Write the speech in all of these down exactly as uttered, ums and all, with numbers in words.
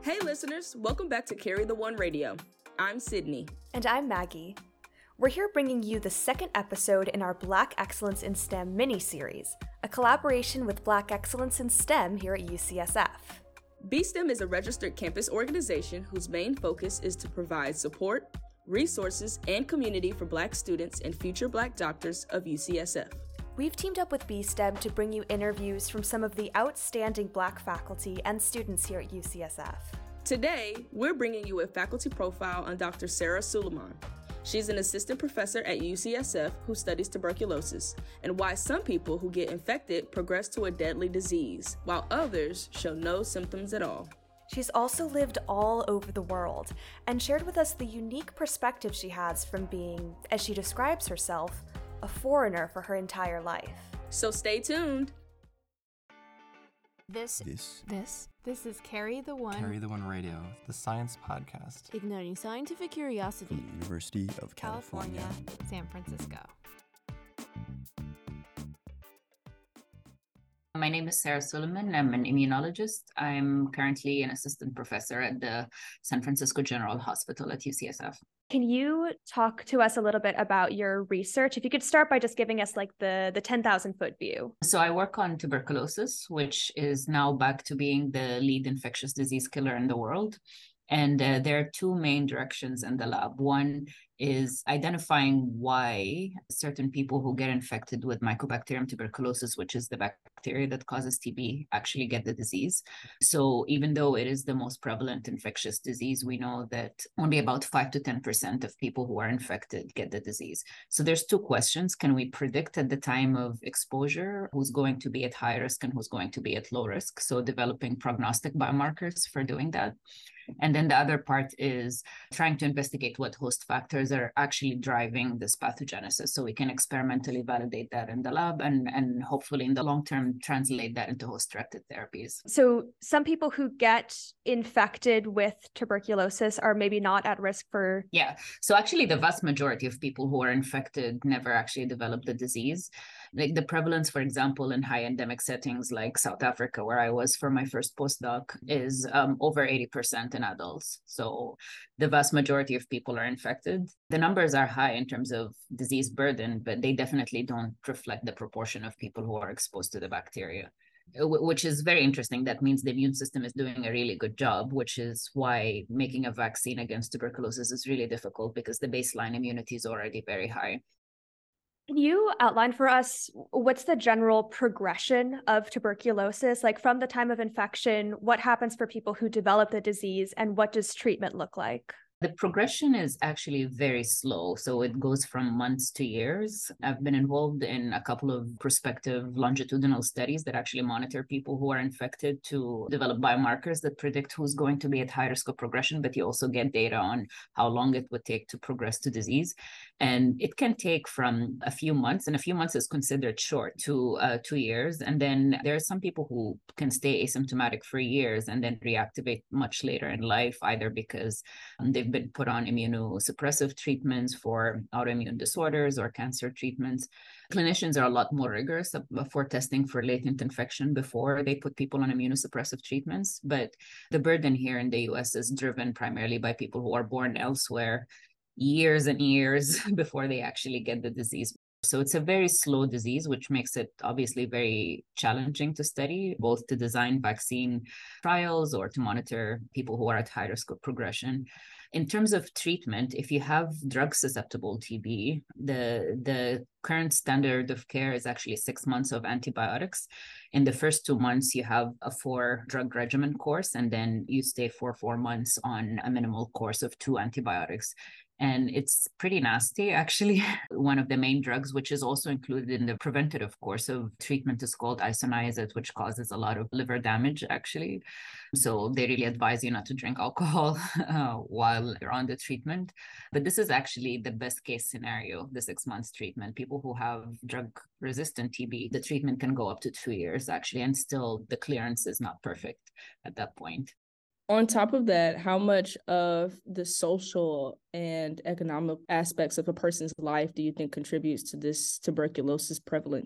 Hey listeners, welcome back to Carry the One Radio. I'm Sydney. And I'm Maggie. We're here bringing you the second episode in our Black Excellence in STEM mini-series, a collaboration with Black Excellence in STEM here at U C S F. B STEM is a registered campus organization whose main focus is to provide support, resources, and community for Black students and future Black doctors of U C S F. We've teamed up with B STEM to bring you interviews from some of the outstanding Black faculty and students here at U C S F. Today, we're bringing you a faculty profile on Doctor Sarah Suleiman. She's an assistant professor at U C S F who studies tuberculosis and why some people who get infected progress to a deadly disease, while others show no symptoms at all. She's also lived all over the world and shared with us the unique perspective she has from being, as she describes herself, a foreigner for her entire life. So stay tuned. This, This, this, this is Carry the One, Carry the One Radio, the science podcast igniting scientific curiosity, from the University of California. California, San Francisco. My name is Sarah Suleiman. I'm an immunologist. I'm currently an assistant professor at the San Francisco General Hospital at U C S F. Can you talk to us a little bit about your research? If you could start by just giving us like the, the ten thousand foot view. So I work on tuberculosis, which is now back to being the lead infectious disease killer in the world. And uh, there are two main directions in the lab. One is identifying why certain people who get infected with Mycobacterium tuberculosis, which is the bacteria that causes T B, actually get the disease. So even though it is the most prevalent infectious disease, we know that only about five to ten percent of people who are infected get the disease. So there's two questions. Can we predict at the time of exposure who's going to be at high risk and who's going to be at low risk? So developing prognostic biomarkers for doing that. And then the other part is trying to investigate what host factors are actually driving this pathogenesis, so we can experimentally validate that in the lab and, and hopefully in the long term translate that into host-directed therapies. So some people who get infected with tuberculosis are maybe not at risk for... Yeah, so actually the vast majority of people who are infected never actually develop the disease. Like the prevalence, for example, in high endemic settings like South Africa, where I was for my first postdoc, is um, over eighty percent in adults. So the vast majority of people are infected. The numbers are high in terms of disease burden, but they definitely don't reflect the proportion of people who are exposed to the bacteria, which is very interesting. That means the immune system is doing a really good job, which is why making a vaccine against tuberculosis is really difficult because the baseline immunity is already very high. Can you outline for us what's the general progression of tuberculosis? Like from the time of infection, what happens for people who develop the disease and what does treatment look like? The progression is actually very slow, so it goes from months to years. I've been involved in a couple of prospective longitudinal studies that actually monitor people who are infected to develop biomarkers that predict who's going to be at high risk of progression, but you also get data on how long it would take to progress to disease. And it can take from a few months, and a few months is considered short, to uh, two years. And then there are some people who can stay asymptomatic for years and then reactivate much later in life, either because um, they've been put on immunosuppressive treatments for autoimmune disorders or cancer treatments. Clinicians are a lot more rigorous for testing for latent infection before they put people on immunosuppressive treatments. But the burden here in the U S is driven primarily by people who are born elsewhere years and years before they actually get the disease. So it's a very slow disease, which makes it obviously very challenging to study, both to design vaccine trials or to monitor people who are at high risk of progression. In terms of treatment, if you have drug-susceptible T B, the, the current standard of care is actually six months of antibiotics. In the first two months, you have a four-drug regimen course, and then you stay for four months on a minimal course of two antibiotics. And it's pretty nasty, actually. One of the main drugs, which is also included in the preventative course of treatment, is called isoniazid, which causes a lot of liver damage, actually. So they really advise you not to drink alcohol uh, while you're on the treatment. But this is actually the best case scenario, the six months treatment. People who have drug-resistant T B, the treatment can go up to two years, actually, and still the clearance is not perfect at that point. On top of that, how much of the social and economic aspects of a person's life do you think contributes to this tuberculosis prevalence?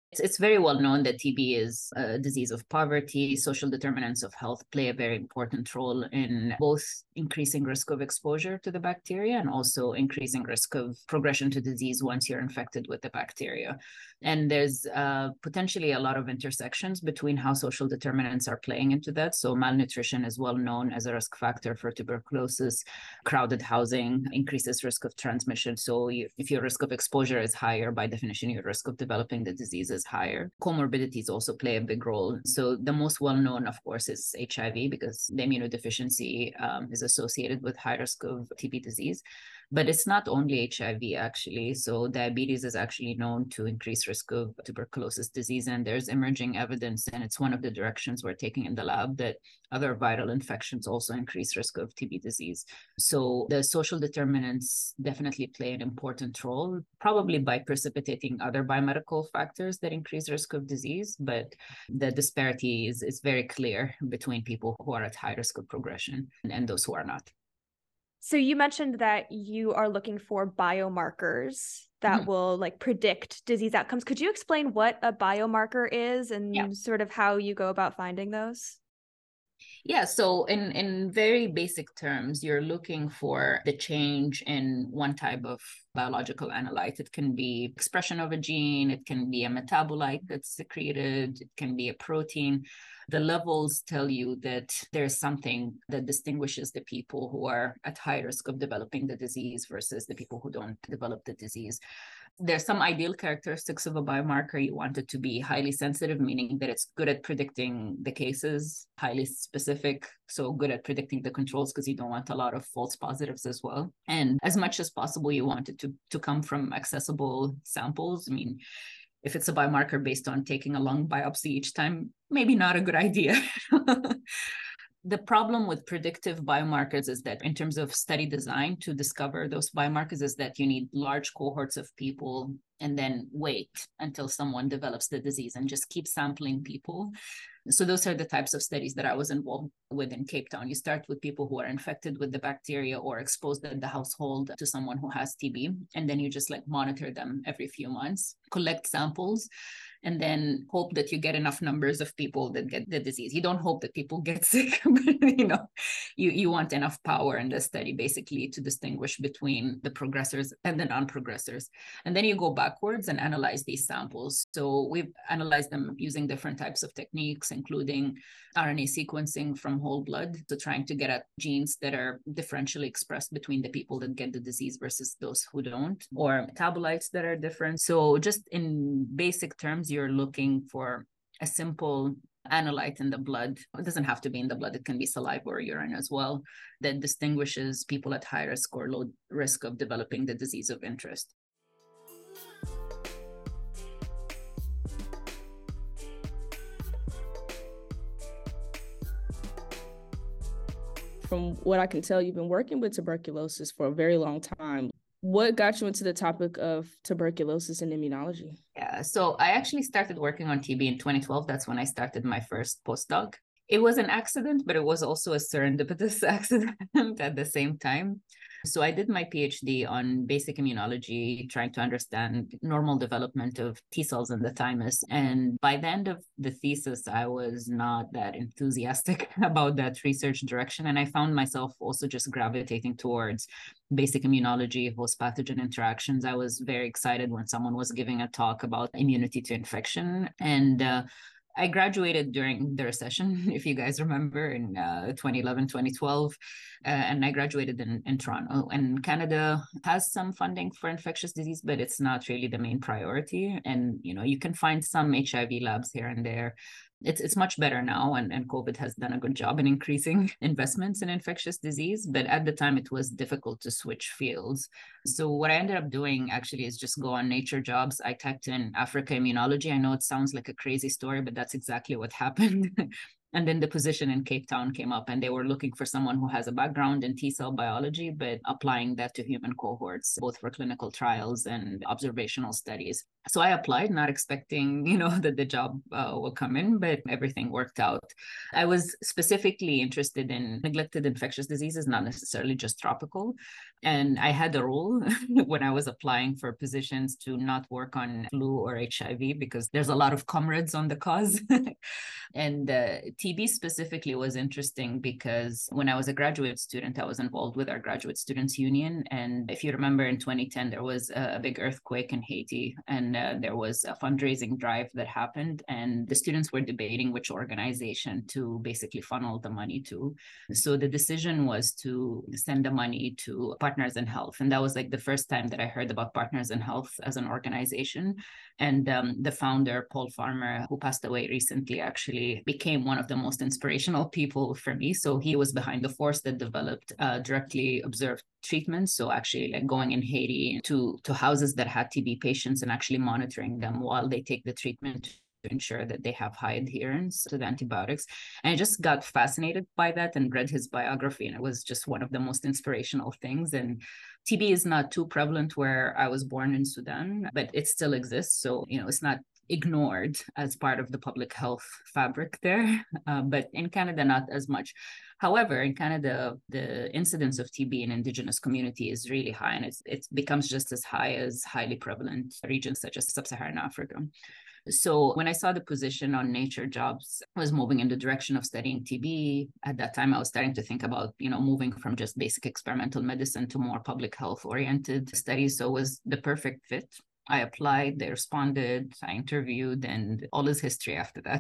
It's, it's very well known that T B is a disease of poverty. Social determinants of health play a very important role in both increasing risk of exposure to the bacteria and also increasing risk of progression to disease once you're infected with the bacteria. And there's uh, potentially a lot of intersections between how social determinants are playing into that. So malnutrition is well known as a risk factor for tuberculosis. Crowded housing increases risk of transmission. So you, if your risk of exposure is higher, by definition, your risk of developing the disease is higher. Comorbidities also play a big role. So the most well-known, of course, is H I V, because the immunodeficiency um, is associated with high risk of T B disease. But it's not only H I V, actually. So diabetes is actually known to increase risk of tuberculosis disease. And there's emerging evidence, and it's one of the directions we're taking in the lab, that other viral infections also increase risk of T B disease. So the social determinants definitely play an important role, probably by precipitating other biomedical factors that increase risk of disease. But the disparity is, is very clear between people who are at high risk of progression and, and those who are not. So you mentioned that you are looking for biomarkers that mm-hmm. will like predict disease outcomes. Could you explain what a biomarker is and yeah. sort of how you go about finding those? Yeah, so in, in very basic terms, you're looking for the change in one type of biological analyte. It can be expression of a gene, it can be a metabolite that's secreted, it can be a protein. The levels tell you that there's something that distinguishes the people who are at high risk of developing the disease versus the people who don't develop the disease. There's some ideal characteristics of a biomarker. You want it to be highly sensitive, meaning that it's good at predicting the cases, highly specific, so good at predicting the controls, because you don't want a lot of false positives as well. And as much as possible, you want it to, to come from accessible samples. I mean, if it's a biomarker based on taking a lung biopsy each time, maybe not a good idea. The problem with predictive biomarkers is that in terms of study design to discover those biomarkers is that you need large cohorts of people and then wait until someone develops the disease and just keep sampling people. So those are the types of studies that I was involved with in Cape Town. You start with people who are infected with the bacteria or exposed in the household to someone who has T B. And then you just like monitor them every few months, collect samples, and then hope that you get enough numbers of people that get the disease. You don't hope that people get sick, but you know, you, you want enough power in the study basically to distinguish between the progressors and the non-progressors. And then you go backwards and analyze these samples. So we've analyzed them using different types of techniques, including R N A sequencing from whole blood, so trying to get at genes that are differentially expressed between the people that get the disease versus those who don't, or metabolites that are different. So just in basic terms, you're looking for a simple analyte in the blood. It doesn't have to be in the blood. It can be saliva or urine as well, that distinguishes people at high risk or low risk of developing the disease of interest. From what I can tell, you've been working with tuberculosis for a very long time. What got you into the topic of tuberculosis and immunology? Yeah, so I actually started working on T B in twenty twelve. That's when I started my first postdoc. It was an accident, but it was also a serendipitous accident at the same time. So I did my PhD on basic immunology, trying to understand normal development of T cells in the thymus. And by the end of the thesis, I was not that enthusiastic about that research direction. And I found myself also just gravitating towards basic immunology, host pathogen interactions. I was very excited when someone was giving a talk about immunity to infection. And uh, I graduated during the recession, if you guys remember, in uh, twenty eleven, twenty twelve, uh, and I graduated in, in Toronto. And Canada has some funding for infectious disease, but it's not really the main priority. And, you know, you can find some H I V labs here and there. It's it's much better now, and, and COVID has done a good job in increasing investments in infectious disease, but at the time it was difficult to switch fields. So what I ended up doing actually is just go on Nature Jobs. I typed in Africa immunology. I know it sounds like a crazy story, but that's exactly what happened. And then the position in Cape Town came up, and they were looking for someone who has a background in T-cell biology, but applying that to human cohorts, both for clinical trials and observational studies. So I applied, not expecting, you know, that the job uh, will come in, but everything worked out. I was specifically interested in neglected infectious diseases, not necessarily just tropical. And I had a rule when I was applying for positions to not work on flu or H I V because there's a lot of comrades on the cause. And uh, T B specifically was interesting because when I was a graduate student, I was involved with our Graduate Students Union. And if you remember, in twenty ten, there was a big earthquake in Haiti, and uh, there was a fundraising drive that happened. And the students were debating which organization to basically funnel the money to. So the decision was to send the money to Partners in Health. And that was like the first time that I heard about Partners in Health as an organization. And um, the founder, Paul Farmer, who passed away recently, actually became one of the most inspirational people for me. So he was behind the force that developed uh, directly observed treatments. So actually like going in Haiti to, to houses that had T B patients and actually monitoring them while they take the treatment to ensure that they have high adherence to the antibiotics. And I just got fascinated by that and read his biography. And it was just one of the most inspirational things. And T B is not too prevalent where I was born in Sudan, but it still exists. So, you know, it's not ignored as part of the public health fabric there, uh, but in Canada, not as much. However, in Canada, the incidence of T B in Indigenous community is really high, and it's, it becomes just as high as highly prevalent regions such as Sub-Saharan Africa. So when I saw the position on Nature Jobs, I was moving in the direction of studying T B. At that time, I was starting to think about, you know, moving from just basic experimental medicine to more public health oriented studies. So it was the perfect fit. I applied, they responded, I interviewed, and all is history after that.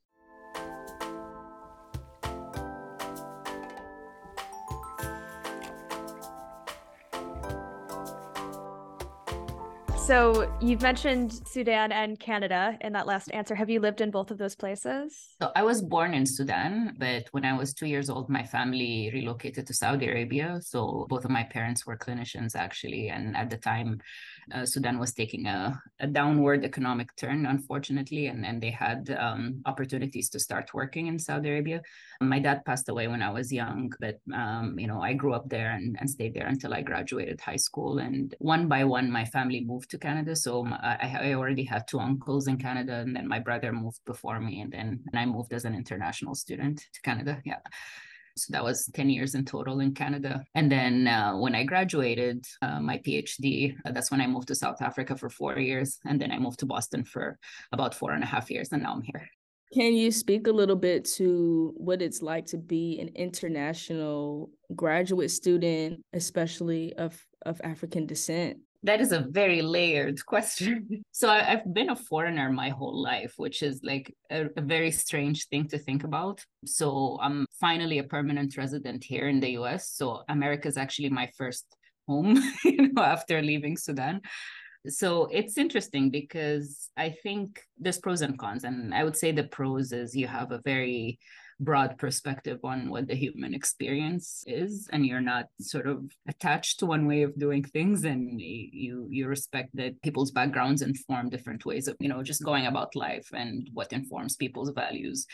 So you've mentioned Sudan and Canada in that last answer. Have you lived in both of those places? So I was born in Sudan, but when I was two years old, my family relocated to Saudi Arabia. So both of my parents were clinicians, actually. And at the time, uh, Sudan was taking a, a downward economic turn, unfortunately, and, and they had um, opportunities to start working in Saudi Arabia. My dad passed away when I was young, but, um, you know, I grew up there and, and stayed there until I graduated high school. And one by one, my family moved to Canada. So I, I already had two uncles in Canada, and then my brother moved before me, and then and I moved as an international student to Canada. Yeah. So that was ten years in total in Canada. And then uh, when I graduated uh, my PhD, uh, that's when I moved to South Africa for four years. And then I moved to Boston for about four and a half years. And now I'm here. Can you speak a little bit to what it's like to be an international graduate student, especially of, of African descent? That is a very layered question. So I, I've been a foreigner my whole life, which is like a, a very strange thing to think about. So I'm finally a permanent resident here in the U S. So America is actually my first home, you know, after leaving Sudan. So it's interesting because I think there's pros and cons. And I would say the pros is you have a very broad perspective on what the human experience is, and you're not sort of attached to one way of doing things, and you you respect that people's backgrounds inform different ways of, you know, just going about life and what informs people's values.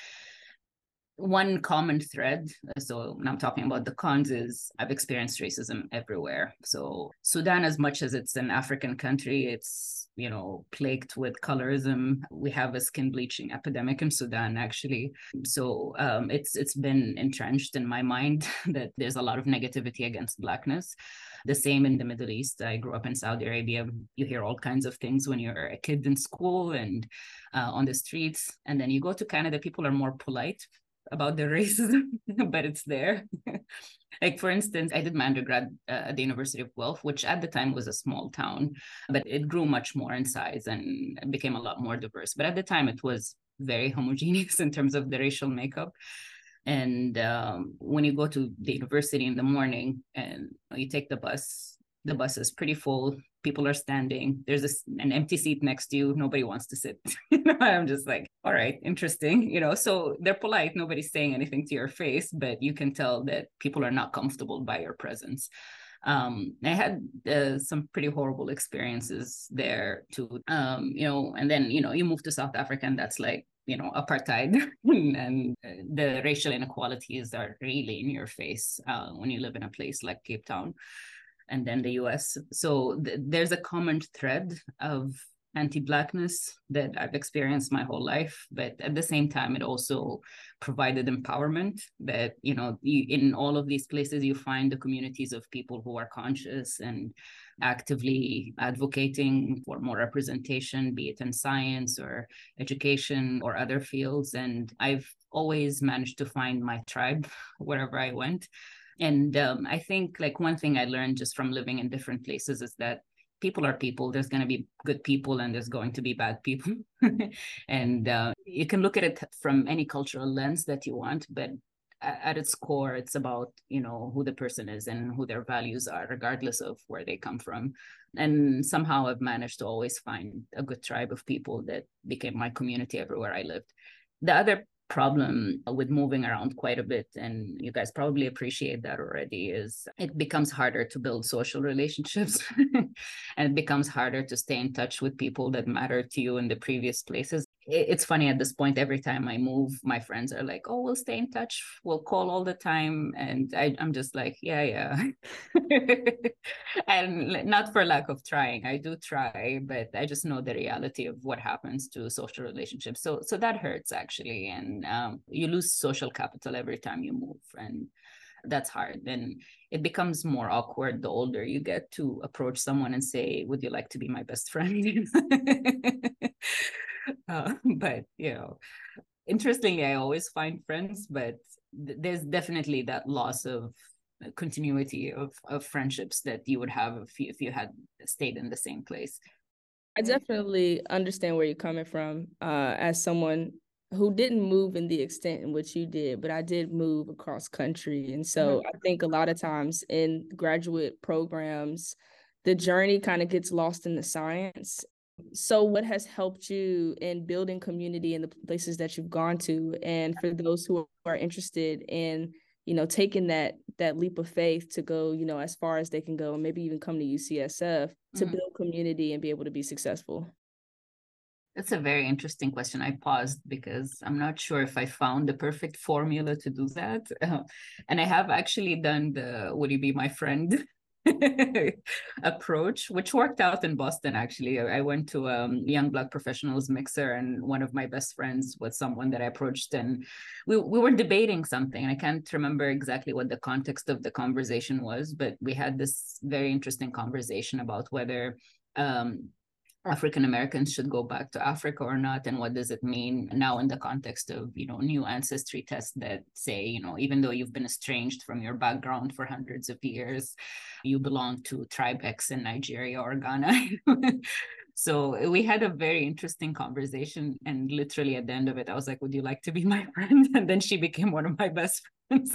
One common thread, so when I'm talking about the cons, is I've experienced racism everywhere. So Sudan, as much as it's an African country, it's, you know, plagued with colorism. We have a skin bleaching epidemic in Sudan, actually. So um, it's it's been entrenched in my mind that there's a lot of negativity against Blackness. The same in the Middle East. I grew up in Saudi Arabia. You hear all kinds of things when you're a kid in school and uh, on the streets. And then you go to Canada, people are more polite about their racism, but it's there. Like, for instance, I did my undergrad uh, at the University of Guelph, which at the time was a small town, but it grew much more in size and became a lot more diverse. But at the time, it was very homogeneous in terms of the racial makeup. And um, when you go to the university in the morning and you take the bus, the bus is pretty full. People are standing. There's this, an empty seat next to you. Nobody wants to sit. You know, I'm just like, all right, interesting. You know, so they're polite. Nobody's saying anything to your face, but you can tell that people are not comfortable by your presence. Um, I had uh, some pretty horrible experiences there too. Um, you know, and then, you know, you move to South Africa and that's like, you know, apartheid and the racial inequalities are really in your face uh, when you live in a place like Cape Town. And then the U S. So th- there's a common thread of anti-Blackness that I've experienced my whole life. But at the same time, it also provided empowerment that, you know, you, in all of these places, you find the communities of people who are conscious and actively advocating for more representation, be it in science or education or other fields. And I've always managed to find my tribe wherever I went. And um, I think like one thing I learned just from living in different places is that people are people. There's going to be good people and there's going to be bad people. And uh, you can look at it from any cultural lens that you want, but at its core, it's about, you know, who the person is and who their values are, regardless of where they come from. And somehow I've managed to always find a good tribe of people that became my community everywhere I lived. The other problem with moving around quite a bit, and you guys probably appreciate that already, is it becomes harder to build social relationships and it becomes harder to stay in touch with people that matter to you in the previous places. It's funny at this point, every time I move, my friends are like, oh, we'll stay in touch, we'll call all the time. And I, I'm just like, yeah, yeah. And not for lack of trying, I do try, but I just know the reality of what happens to social relationships. So, so that hurts actually. And um, you lose social capital every time you move. And that's hard. And it becomes more awkward the older you get to approach someone and say, would you like to be my best friend? Uh, but, you know, interestingly, I always find friends, but th- there's definitely that loss of continuity of, of friendships that you would have if you, if you had stayed in the same place. I definitely understand where you're coming from uh, as someone who didn't move in the extent in which you did, but I did move across country. And so mm-hmm. I think a lot of times in graduate programs, the journey kind of gets lost in the science. So what has helped you in building community in the places that you've gone to? And for those who are interested in, you know, taking that that leap of faith to go, you know, as far as they can go and maybe even come to U C S F to mm-hmm. build community and be able to be successful? That's a very interesting question. I paused because I'm not sure if I found the perfect formula to do that. Uh, and I have actually done the would you be my friend approach, which worked out in Boston. Actually, I went to a um, young Black professionals mixer, and one of my best friends was someone that I approached, and we, we were debating something. I can't remember exactly what the context of the conversation was, but we had this very interesting conversation about whether um, African Americans should go back to Africa or not, and what does it mean now in the context of, you know, new ancestry tests that say, you know, even though you've been estranged from your background for hundreds of years, you belong to tribe X in Nigeria or Ghana. So we had a very interesting conversation, and literally at the end of it, I was like, would you like to be my friend? And then she became one of my best friends.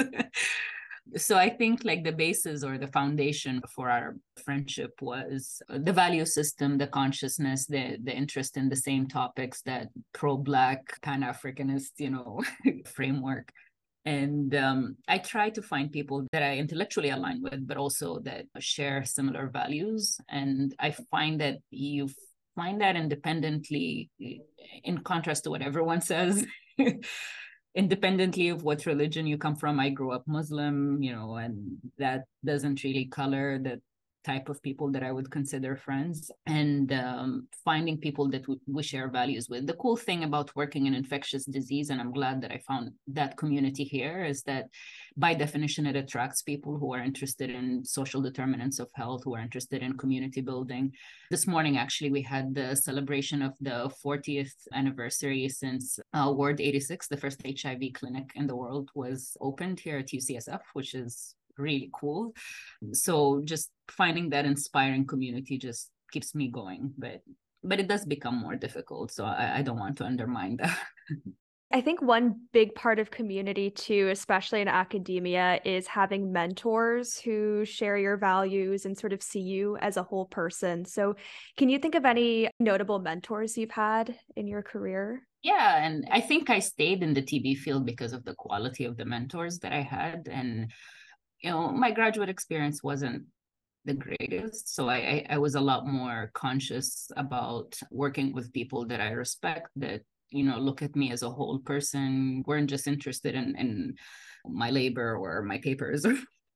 So I think like the basis or the foundation for our friendship was the value system, the consciousness, the the interest in the same topics, that pro-Black, Pan-Africanist, you know, framework. And um, I try to find people that I intellectually align with, but also that share similar values. And I find that you find that independently, in contrast to what everyone says. Independently of what religion you come from. I grew up Muslim, you know, and that doesn't really color the type of people that I would consider friends. And um, finding people that we, we share values with. The cool thing about working in infectious disease, and I'm glad that I found that community here, is that by definition, it attracts people who are interested in social determinants of health, who are interested in community building. This morning, actually, we had the celebration of the fortieth anniversary since uh, Ward eighty-six, the first H I V clinic in the world, was opened here at U C S F, which is really cool. So just finding that inspiring community just keeps me going, but but it does become more difficult. So I, I don't want to undermine that. I think one big part of community too, especially in academia, is having mentors who share your values and sort of see you as a whole person. So can you think of any notable mentors you've had in your career? Yeah, and I think I stayed in the T B field because of the quality of the mentors that I had. And you know, my graduate experience wasn't the greatest. So I, I, I was a lot more conscious about working with people that I respect, that, you know, look at me as a whole person, weren't just interested in, in my labor or my papers.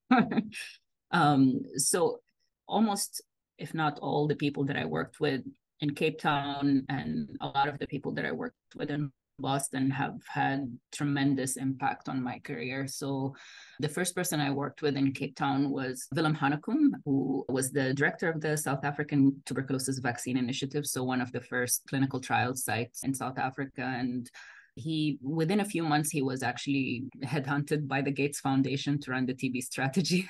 um, so almost, if not all the people that I worked with in Cape Town, and a lot of the people that I worked with in Boston have had tremendous impact on my career. So the first person I worked with in Cape Town was Willem Hanekom, who was the director of the South African Tuberculosis Vaccine Initiative, so one of the first clinical trial sites in South Africa. And he, within a few months, he was actually headhunted by the Gates Foundation to run the T B strategy.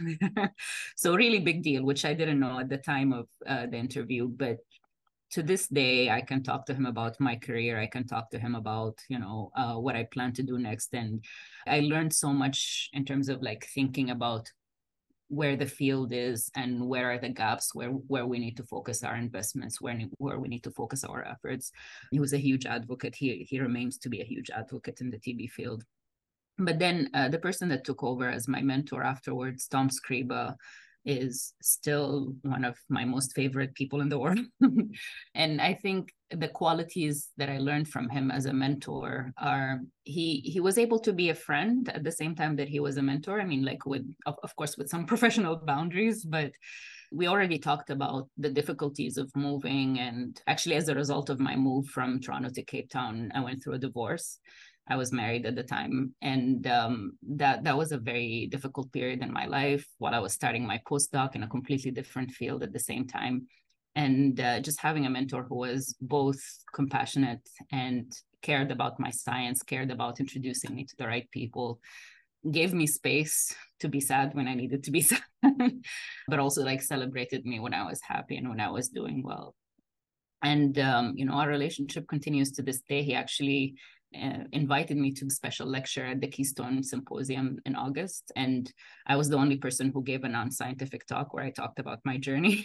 So really big deal, which I didn't know at the time of uh, the interview. But to this day, I can talk to him about my career. I can talk to him about, you know, uh, what I plan to do next. And I learned so much in terms of like thinking about where the field is and where are the gaps, where where we need to focus our investments, where, where we need to focus our efforts. He was a huge advocate. He, he remains to be a huge advocate in the T B field. But then uh, the person that took over as my mentor afterwards, Tom Scriba, is still one of my most favorite people in the world. And I think the qualities that I learned from him as a mentor are, he he was able to be a friend at the same time that he was a mentor. I mean, like with, of, of course, with some professional boundaries, but we already talked about the difficulties of moving. And actually, as a result of my move from Toronto to Cape Town, I went through a divorce. I was married at the time, and um, that that was a very difficult period in my life while I was starting my postdoc in a completely different field at the same time. And uh, just having a mentor who was both compassionate and cared about my science, cared about introducing me to the right people, gave me space to be sad when I needed to be sad, but also like celebrated me when I was happy and when I was doing well. And, um, you know, our relationship continues to this day. He actually Uh, invited me to a special lecture at the Keystone Symposium in August. And I was the only person who gave a non-scientific talk where I talked about my journey.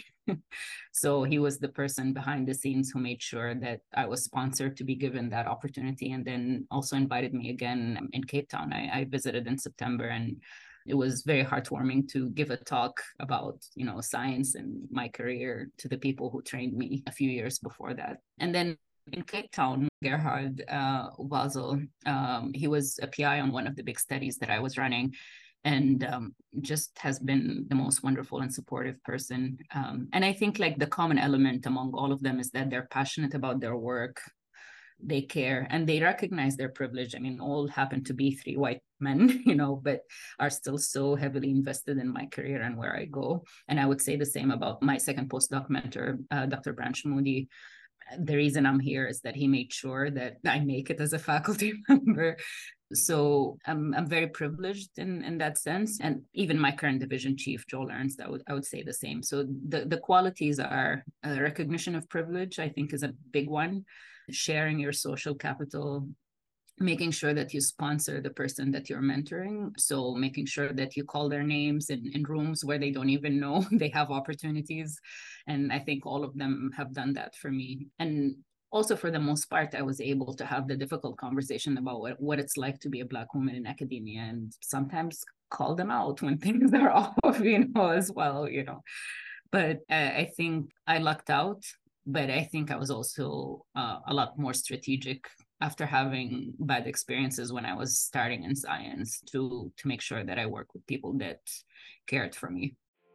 So he was the person behind the scenes who made sure that I was sponsored to be given that opportunity, and then also invited me again in Cape Town. I, I visited in September, and it was very heartwarming to give a talk about, you know, science and my career to the people who trained me a few years before that. And then in Cape Town, Gerhard uh, Basel, um, he was a P I on one of the big studies that I was running, and um, just has been the most wonderful and supportive person. Um, and I think like the common element among all of them is that they're passionate about their work, they care, and they recognize their privilege. I mean, all happen to be three white men, you know, but are still so heavily invested in my career and where I go. And I would say the same about my second postdoc mentor, uh, Doctor Branch Moody. The reason I'm here is that he made sure that I make it as a faculty member. So I'm I'm very privileged in, in that sense. And even my current division chief, Joel Ernst, I would, I would say the same. So the, the qualities are a recognition of privilege, I think, is a big one. Sharing your social capital, making sure that you sponsor the person that you're mentoring. So making sure that you call their names in, in rooms where they don't even know they have opportunities. And I think all of them have done that for me. And also, for the most part, I was able to have the difficult conversation about what, what it's like to be a Black woman in academia, and sometimes call them out when things are off, you know, as well, you know. But uh, I think I lucked out, but I think I was also uh, a lot more strategic after having bad experiences when I was starting in science to, to make sure that I work with people that cared for me.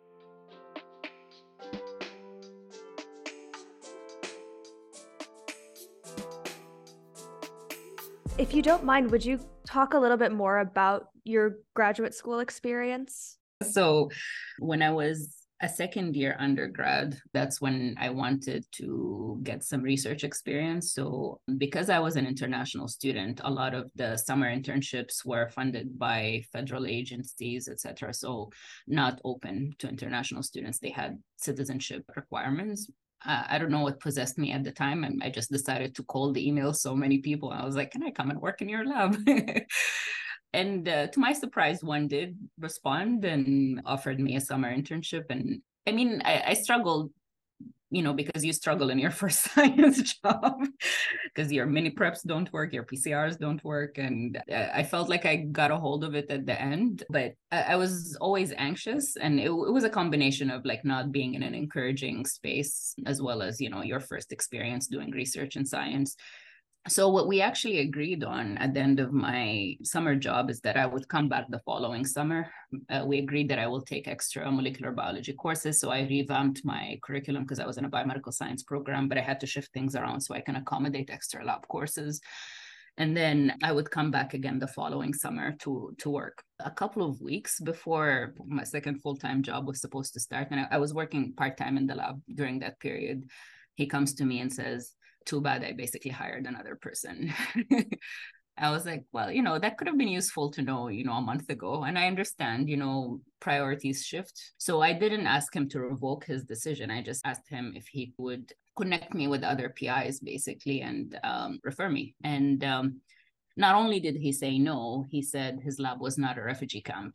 If you don't mind, would you talk a little bit more about your graduate school experience? So when I was a second year undergrad, that's when I wanted to get some research experience. So because I was an international student, a lot of the summer internships were funded by federal agencies, et cetera. So not open to international students. They had citizenship requirements. Uh, I don't know what possessed me at the time. And I just decided to cold email so many people. I was like, can I come and work in your lab? And uh, to my surprise, one did respond and offered me a summer internship. And I mean, I, I struggled, you know, because you struggle in your first science job because your mini preps don't work, your P C Rs don't work. And I felt like I got a hold of it at the end, but I, I was always anxious. And it, it was a combination of like not being in an encouraging space, as well as, you know, your first experience doing research in science. So what we actually agreed on at the end of my summer job is that I would come back the following summer. Uh, we agreed that I will take extra molecular biology courses. So I revamped my curriculum because I was in a biomedical science program, but I had to shift things around so I can accommodate extra lab courses. And then I would come back again the following summer to, to work. A couple of weeks before my second full-time job was supposed to start, and I, I was working part-time in the lab during that period, he comes to me and says, too bad, I basically hired another person. I was like, well, you know, that could have been useful to know, you know, a month ago. And I understand, you know, priorities shift. So I didn't ask him to revoke his decision. I just asked him if he would connect me with other P Is basically and um, refer me. And um, not only did he say no, he said his lab was not a refugee camp.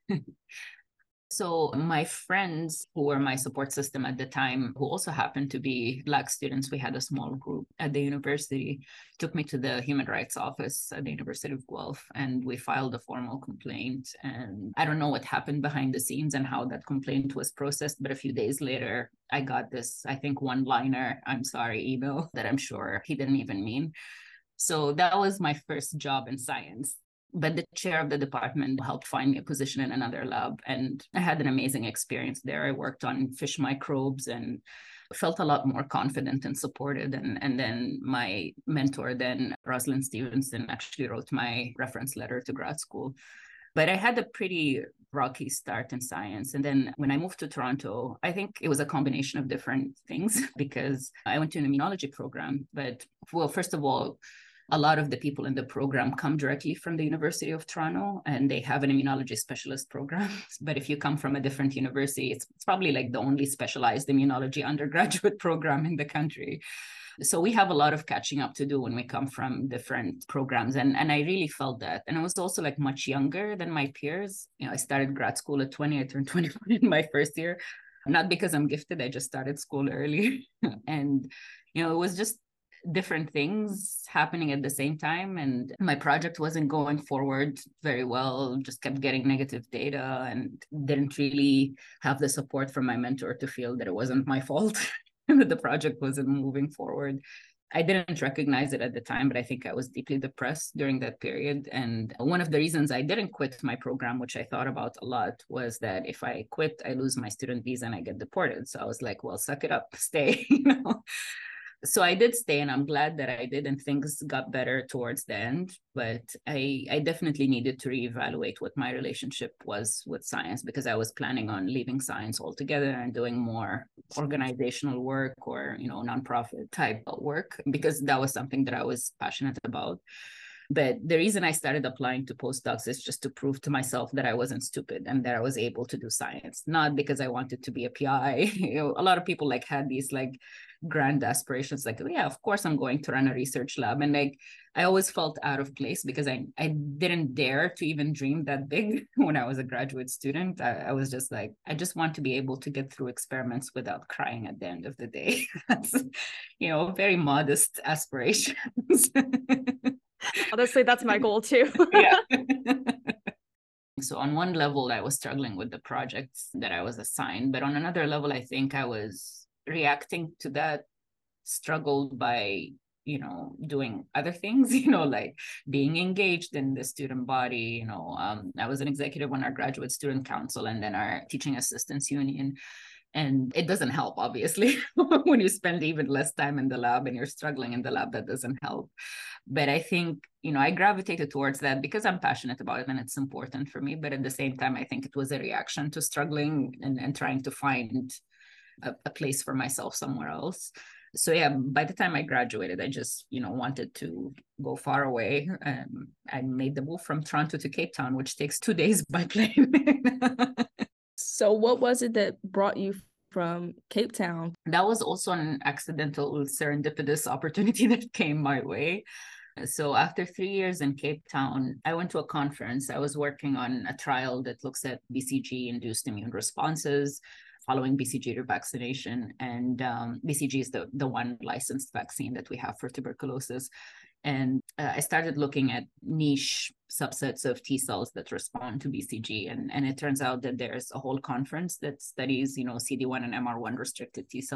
So my friends who were my support system at the time, who also happened to be Black students, we had a small group at the university, took me to the human rights office at the University of Guelph, and we filed a formal complaint. And I don't know what happened behind the scenes and how that complaint was processed, but a few days later, I got this, I think, one-liner, I'm sorry, email that I'm sure he didn't even mean. So that was my first job in science. But the chair of the department helped find me a position in another lab. And I had an amazing experience there. I worked on fish microbes and felt a lot more confident and supported. And, and then my mentor, then Rosalind Stevenson, actually wrote my reference letter to grad school. But I had a pretty rocky start in science. And then when I moved to Toronto, I think it was a combination of different things because I went to an immunology program. But well, first of all, a lot of the people in the program come directly from the University of Toronto, and they have an immunology specialist program. But if you come from a different university, it's, it's probably like the only specialized immunology undergraduate program in the country. So we have a lot of catching up to do when we come from different programs. And, and I really felt that. And I was also like much younger than my peers. You know, I started grad school at twenty, I turned twenty-one in my first year. Not because I'm gifted, I just started school early. And, you know, it was just different things happening at the same time. And my project wasn't going forward very well, just kept getting negative data and didn't really have the support from my mentor to feel that it wasn't my fault that the project wasn't moving forward. I didn't recognize it at the time, but I think I was deeply depressed during that period. And one of the reasons I didn't quit my program, which I thought about a lot, was that if I quit, I lose my student visa and I get deported. So I was like, well, suck it up, stay, you know. So I did stay, and I'm glad that I did, and things got better towards the end. But I, I definitely needed to reevaluate what my relationship was with science, because I was planning on leaving science altogether and doing more organizational work or, you know, nonprofit type of work, because that was something that I was passionate about. But the reason I started applying to postdocs is just to prove to myself that I wasn't stupid and that I was able to do science, not because I wanted to be a P I. You know, a lot of people like had these like grand aspirations, like, oh, yeah, of course I'm going to run a research lab. And like, I always felt out of place because I, I didn't dare to even dream that big when I was a graduate student. I, I was just like, I just want to be able to get through experiments without crying at the end of the day. That's, you know, very modest aspirations. Honestly, that's my goal too. Yeah. So on one level, I was struggling with the projects that I was assigned, but on another level, I think I was reacting to that struggle by, you know, doing other things, you know, like being engaged in the student body. You know, um, I was an executive on our graduate student council and then our teaching assistants union. And it doesn't help, obviously, when you spend even less time in the lab and you're struggling in the lab, that doesn't help. But I think, you know, I gravitated towards that because I'm passionate about it and it's important for me. But at the same time, I think it was a reaction to struggling and, and trying to find a, a place for myself somewhere else. So yeah, by the time I graduated, I just, you know, wanted to go far away. Um, I made the move from Toronto to Cape Town, which takes two days by plane. So what was it that brought you from Cape Town? That was also an accidental, serendipitous opportunity that came my way. So after three years in Cape Town, I went to a conference. I was working on a trial that looks at B C G-induced immune responses following B C G revaccination. And um, B C G is the, the one licensed vaccine that we have for tuberculosis. And uh, I started looking at niche subsets of T cells that respond to B C G. And, and it turns out that there's a whole conference that studies, you know, C D one and M R one restricted T cells.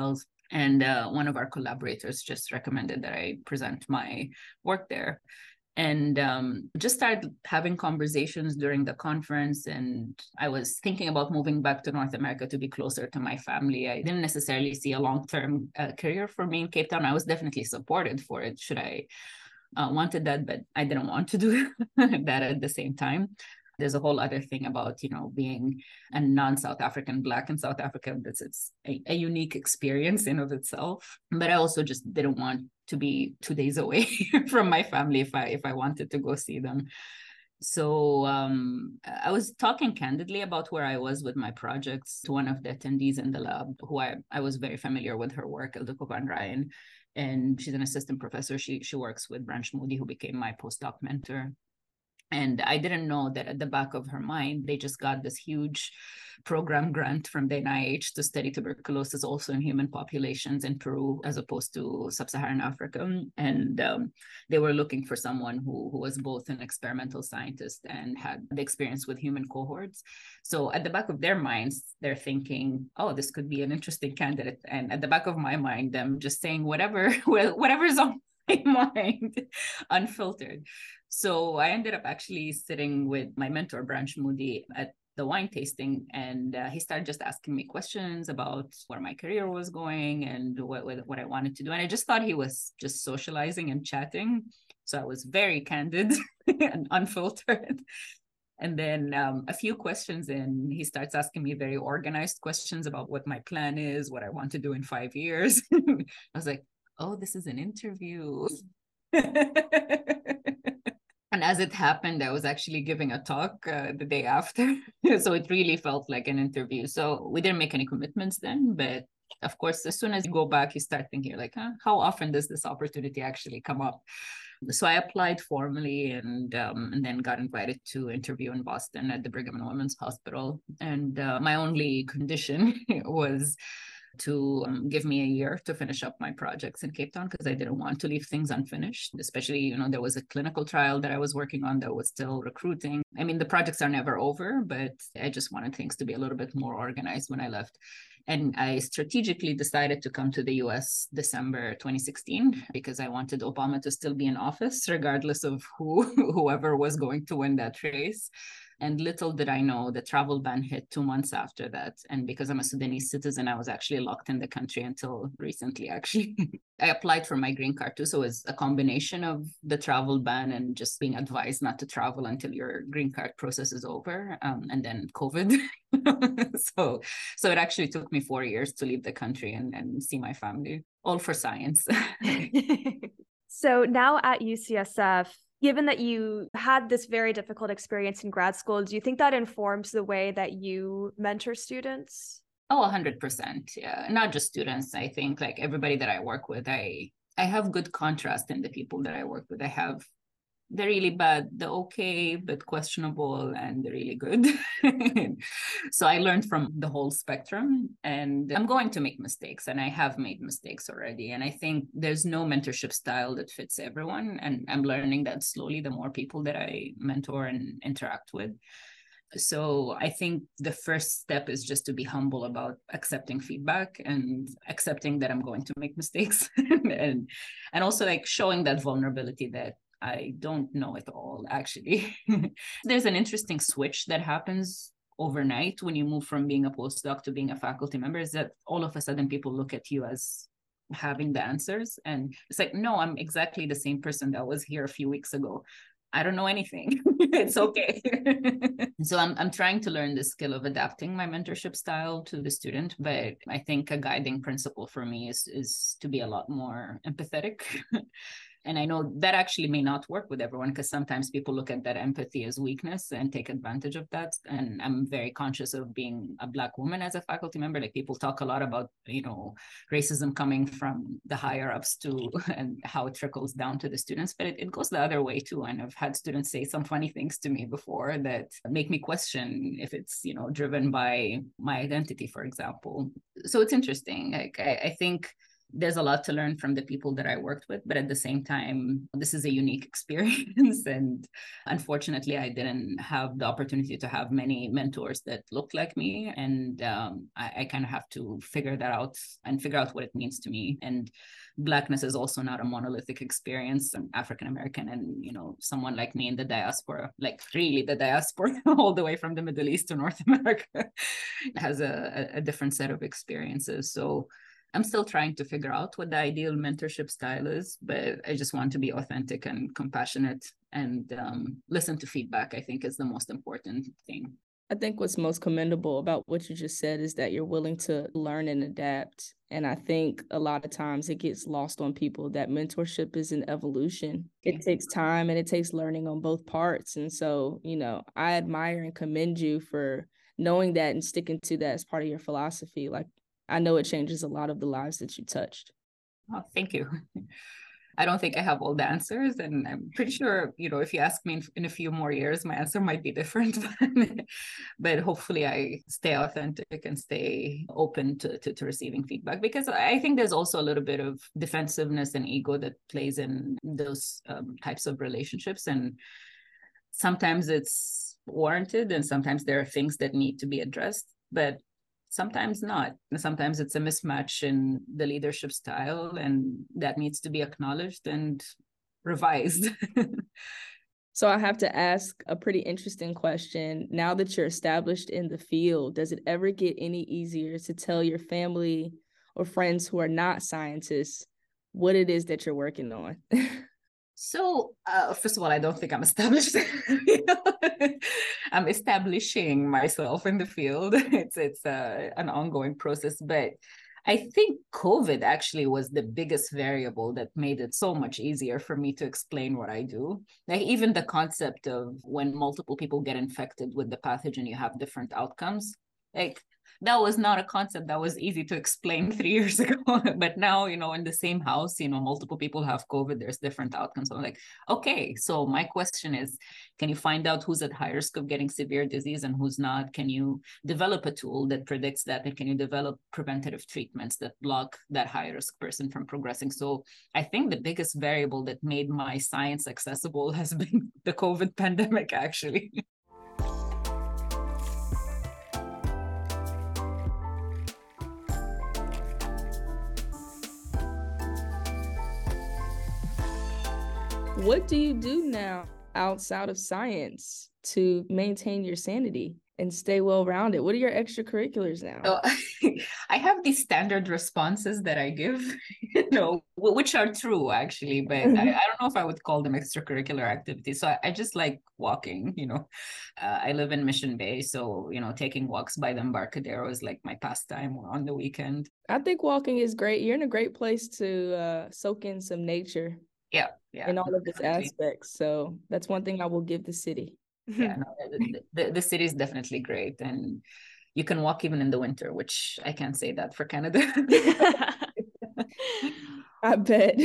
And uh, one of our collaborators just recommended that I present my work there. And um, just started having conversations during the conference. And I was thinking about moving back to North America to be closer to my family. I didn't necessarily see a long-term uh, career for me in Cape Town. I was definitely supported for it, should I uh, wanted that, but I didn't want to do that at the same time. There's a whole other thing about, you know, being a non-South African Black in South Africa. It's, it's a, a unique experience in of itself. But I also just didn't want to be two days away from my family if I if I wanted to go see them. So um, I was talking candidly about where I was with my projects to one of the attendees in the lab, who I, I was very familiar with her work, Ildiko van Ryan. And she's an assistant professor. She, she works with Branch Moody, who became my postdoc mentor. And I didn't know that at the back of her mind, they just got this huge program grant from the N I H to study tuberculosis also in human populations in Peru, as opposed to sub-Saharan Africa. And um, they were looking for someone who, who was both an experimental scientist and had the experience with human cohorts. So at the back of their minds, they're thinking, oh, this could be an interesting candidate. And at the back of my mind, I'm just saying whatever, whatever's on my mind, unfiltered. So I ended up actually sitting with my mentor, Branch Moody, at the wine tasting, and uh, he started just asking me questions about where my career was going and what, what I wanted to do. And I just thought he was just socializing and chatting. So I was very candid and unfiltered. And then um, a few questions in, he starts asking me very organized questions about what my plan is, what I want to do in five years. I was like, oh, this is an interview. And as it happened, I was actually giving a talk uh, the day after. So it really felt like an interview. So we didn't make any commitments then, but of course, as soon as you go back, you start thinking like, huh, how often does this opportunity actually come up? So I applied formally and um, and then got invited to interview in Boston at the Brigham and Women's Hospital. And uh, my only condition was to um, give me a year to finish up my projects in Cape Town, because I didn't want to leave things unfinished, especially, you know, there was a clinical trial that I was working on that was still recruiting. I mean, the projects are never over, but I just wanted things to be a little bit more organized when I left. And I strategically decided to come to the U S December twenty sixteen, because I wanted Obama to still be in office, regardless of who whoever was going to win that race. And little did I know, the travel ban hit two months after that. And because I'm a Sudanese citizen, I was actually locked in the country until recently, actually. I applied for my green card too. So it's a combination of the travel ban and just being advised not to travel until your green card process is over. Um, and then COVID. so, so it actually took me four years to leave the country and, and see my family, all for science. So now at U C S F, given that you had this very difficult experience in grad school, do you think that informs the way that you mentor students? Oh, one hundred percent. Yeah. Not just students. I think like everybody that I work with, I, I have good contrast in the people that I work with. I have the really bad, the okay, but questionable, and the really good. So I learned from the whole spectrum, and I'm going to make mistakes, and I have made mistakes already. And I think there's no mentorship style that fits everyone. And I'm learning that slowly, the more people that I mentor and interact with. So I think the first step is just to be humble about accepting feedback and accepting that I'm going to make mistakes and, and also like showing that vulnerability that I don't know it all, actually. There's an interesting switch that happens overnight when you move from being a postdoc to being a faculty member, is that all of a sudden people look at you as having the answers. And it's like, no, I'm exactly the same person that was here a few weeks ago. I don't know anything. It's okay. So I'm I'm trying to learn the skill of adapting my mentorship style to the student, but I think a guiding principle for me is is to be a lot more empathetic. And I know that actually may not work with everyone, because sometimes people look at that empathy as weakness and take advantage of that. And I'm very conscious of being a Black woman as a faculty member. Like people talk a lot about, you know, racism coming from the higher ups to and how it trickles down to the students, but it, it goes the other way too. And I've had students say some funny things to me before that make me question if it's, you know, driven by my identity, for example. So it's interesting. Like I, I think there's a lot to learn from the people that I worked with, but at the same time, this is a unique experience. And unfortunately, I didn't have the opportunity to have many mentors that looked like me. And um, I, I kind of have to figure that out and figure out what it means to me. And Blackness is also not a monolithic experience. I'm African American, and you know, someone like me in the diaspora, like really the diaspora, all the way from the Middle East to North America, has a, a different set of experiences. So I'm still trying to figure out what the ideal mentorship style is, but I just want to be authentic and compassionate and um, listen to feedback, I think is the most important thing. I think what's most commendable about what you just said is that you're willing to learn and adapt. And I think a lot of times it gets lost on people that mentorship is an evolution. It takes time and it takes learning on both parts. And so, you know, I admire and commend you for knowing that and sticking to that as part of your philosophy. Like, I know it changes a lot of the lives that you touched. Oh, thank you. I don't think I have all the answers, and I'm pretty sure, you know, if you ask me in, in a few more years, my answer might be different. But hopefully I stay authentic and stay open to, to, to receiving feedback, because I think there's also a little bit of defensiveness and ego that plays in those um, types of relationships. And sometimes it's warranted, and sometimes there are things that need to be addressed, but sometimes not. Sometimes it's a mismatch in the leadership style, and that needs to be acknowledged and revised. So I have to ask a pretty interesting question. Now that you're established in the field, does it ever get any easier to tell your family or friends who are not scientists what it is that you're working on? So, uh, first of all, I don't think I'm established. I'm establishing myself in the field. It's it's uh, an ongoing process, but I think COVID actually was the biggest variable that made it so much easier for me to explain what I do. Like even the concept of when multiple people get infected with the pathogen, you have different outcomes. Like that was not a concept that was easy to explain three years ago. But now, you know, in the same house, you know, multiple people have COVID, there's different outcomes. So I'm like, okay, so my question is, can you find out who's at high risk of getting severe disease and who's not? Can you develop a tool that predicts that? And can you develop preventative treatments that block that high risk person from progressing? So I think the biggest variable that made my science accessible has been the COVID pandemic, actually. What do you do now outside of science to maintain your sanity and stay well-rounded? What are your extracurriculars now? So, I have these standard responses that I give, you know, which are true actually, but I, I don't know if I would call them extracurricular activities. So I, I just like walking, you know. Uh, I live in Mission Bay, so, you know, taking walks by the Embarcadero is like my pastime on the weekend. I think walking is great. You're in a great place to uh, soak in some nature. Yeah, yeah. In all of its aspects. So that's one thing I will give the city. Yeah, no, the, the, the city is definitely great. And you can walk even in the winter, which I can't say that for Canada. I bet.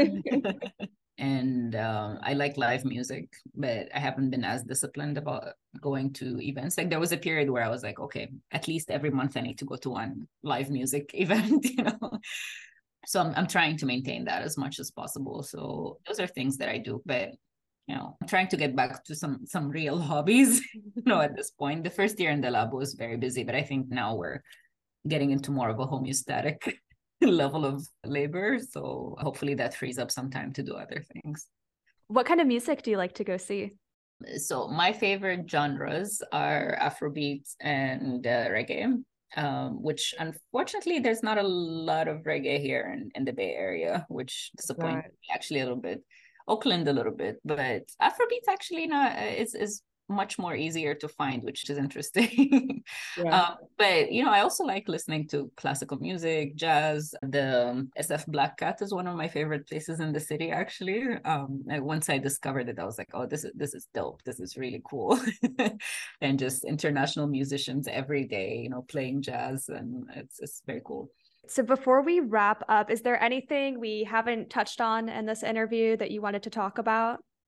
And um, I like live music, but I haven't been as disciplined about going to events. Like there was a period where I was like, okay, at least every month I need to go to one live music event, you know. So I'm I'm trying to maintain that as much as possible. So those are things that I do, but you know, I'm trying to get back to some some real hobbies. You know, at this point, the first year in the lab was very busy, but I think now we're getting into more of a homeostatic level of labor. So hopefully that frees up some time to do other things. What kind of music do you like to go see? So my favorite genres are Afrobeat and uh, reggae. Um, which unfortunately there's not a lot of reggae here in, in the Bay Area, which disappoints right. me actually a little bit. Oakland a little bit, but Afrobeat's actually not is is much more easier to find, which is interesting. Yeah. um, but you know, I also like listening to classical music, jazz. The S F Black Cat is one of my favorite places in the city, actually. Um, and once I discovered it, I was like, oh, this is this is dope. This is really cool. And just international musicians every day, you know, playing jazz, and it's it's very cool. So before we wrap up, is there anything we haven't touched on in this interview that you wanted to talk about?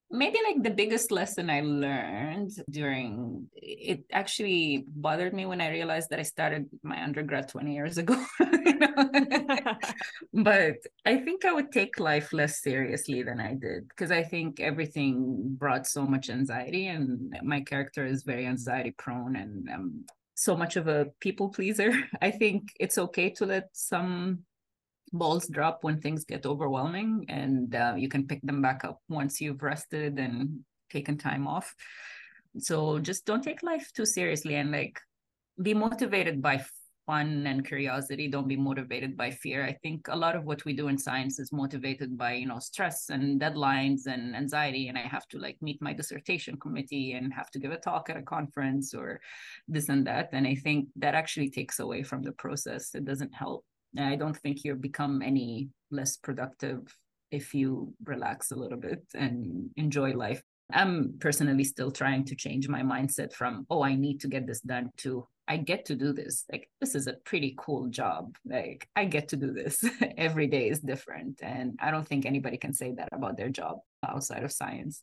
Maybe like the biggest lesson I learned during it actually bothered me when I realized that I started my undergrad twenty years ago. You know? But I think I would take life less seriously than I did, because I think everything brought so much anxiety, and my character is very anxiety prone and um, so much of a people pleaser. I think it's okay to let some balls drop when things get overwhelming, and uh, you can pick them back up once you've rested and taken time off. So just don't take life too seriously, and like be motivated by fun and curiosity. Don't be motivated by fear. I think a lot of what we do in science is motivated by, you know, stress and deadlines and anxiety, and I have to like meet my dissertation committee and have to give a talk at a conference or this and that, and I think that actually takes away from the process. It doesn't help. I don't think you become any less productive if you relax a little bit and enjoy life. I'm personally still trying to change my mindset from, oh, I need to get this done, to I get to do this. Like, this is a pretty cool job. Like, I get to do this. Every day is different. And I don't think anybody can say that about their job outside of science.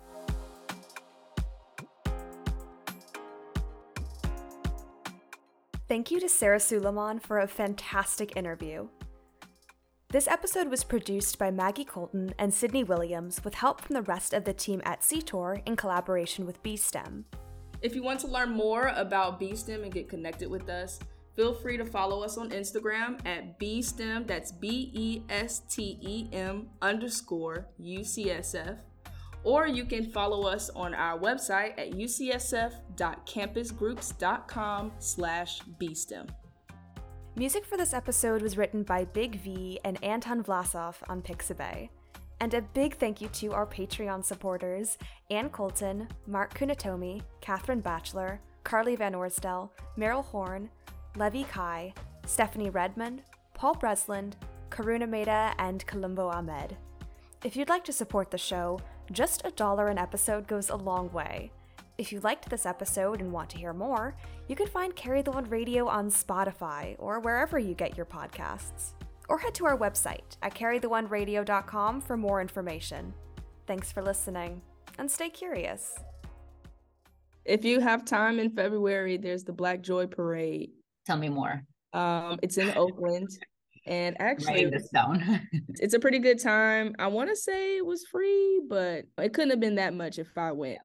Thank you to Sarah Suleiman for a fantastic interview. This episode was produced by Maggie Colton and Sydney Williams with help from the rest of the team at C T O R in collaboration with B STEM. If you want to learn more about B STEM and get connected with us, feel free to follow us on Instagram at B STEM, that's B E S T E M underscore U C S F. Or you can follow us on our website at ucsf.campusgroups.com slash bstem. Music for this episode was written by Big V and Anton Vlasov on Pixabay. And a big thank you to our Patreon supporters, Ann Colton, Mark Kunatomi, Catherine Batchelor, Carly Van Orsdell, Meryl Horn, Levi Kai, Stephanie Redmond, Paul Bresland, Karuna Mehta, and Columbo Ahmed. If you'd like to support the show, just a dollar an episode goes a long way. If you liked this episode and want to hear more, you can find Carry the One Radio on Spotify or wherever you get your podcasts. Or head to our website at carry the one radio dot com for more information. Thanks for listening, and stay curious. If you have time in February, there's the Black Joy Parade. Tell me more. Um, it's in Oakland. And actually, writing this down. It's a pretty good time. I want to say it was free, but it couldn't have been that much if I went.